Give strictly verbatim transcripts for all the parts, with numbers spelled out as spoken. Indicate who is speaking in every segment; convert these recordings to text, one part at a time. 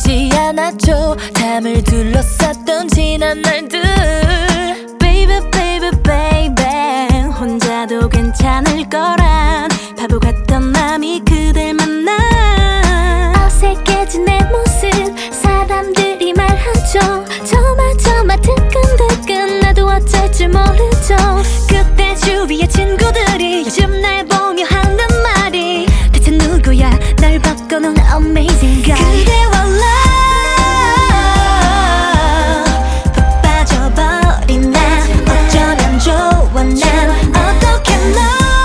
Speaker 1: 쉽지 않았죠. 담을 둘러쌌던 지난 날들. Baby baby baby 혼자도 괜찮을 거란 바보 같던 맘이 그댈 만나.
Speaker 2: 어색해진 내 모습 사람들이 말하죠. 저마저마 뜨끈뜨끈 나도 어쩔 줄 모르죠.
Speaker 1: 그때 주위의 친구들이 요즘 날 보며 하는 말이 대체 누구야 날 바꿔놓은 amazing guy. 그대와 love 푹 빠져버린 나 어쩌면 좋아. 난 어떻게 너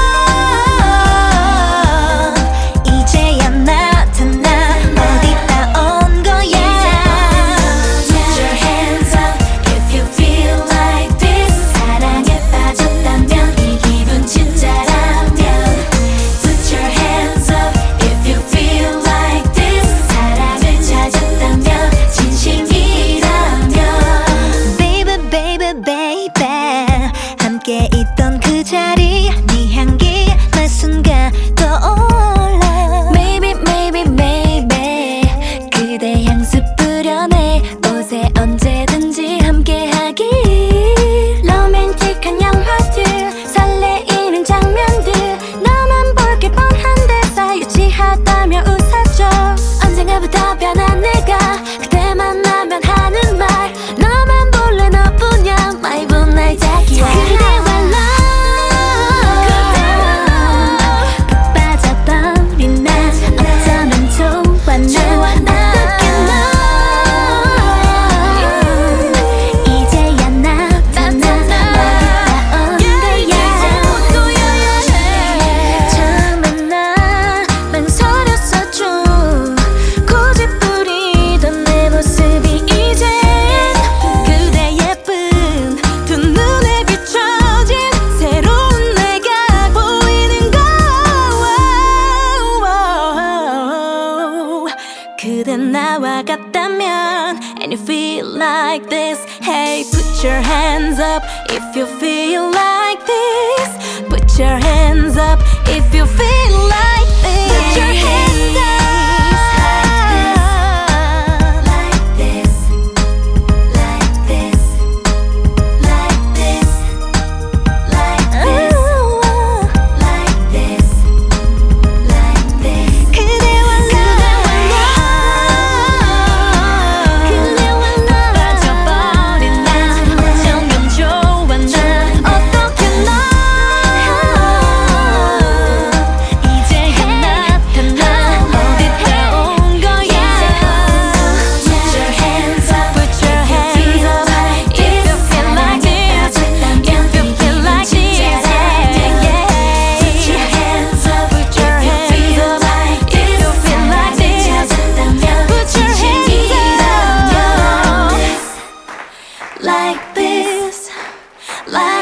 Speaker 1: 이제야 나타나 어디다 온 거야. Put your hands up if you feel like this. 사랑에 빠졌다면 이 기분 진짜라면. Put your hands up if you feel like this. 사랑을 찾았다면 진심이라면. Baby baby baby 함께 있던 그 자리 네 향기 날 순간 떠올라. Maybe maybe maybe 그대 향수 뿌려내 옷에 언제든지 함께하길.
Speaker 2: 로맨틱한 영화들 설레이는 장면들 너만 볼 게 뻔한데 사유치하다며 웃었죠.
Speaker 1: 언젠가부터 변한 내가 그대 만나면 하는 말 너만 볼래 너뿐이야 마이분 날 자기야. 그대와 love 푹 빠져버린 나 어쩌면 좋아. 난 어떻게 너 이제야 나타나 어디다 온 거야. 처음엔 나 망설였었죠. 고집 부리던 내 모습이 이젠 그대 예쁜 두 눈에 비춰진 새로운 내가 보이는 거. 그대 나와 같다면 and you feel like this. Hey put your hands up if you feel like this. Put your hands up if you feel like this. Put your hands up like this, like this, like this, like this, like this, like this. 그대와 love 그대와 love 빠져버린 나 어쩌면 좋아. 난 어떻게 너 이제야 나타나 어디다 온 거야. Put your hands up, put your hands up if you feel like this, if you feel like this. Put your hands up, put your hands up if you feel like this. Put your hands up like this, like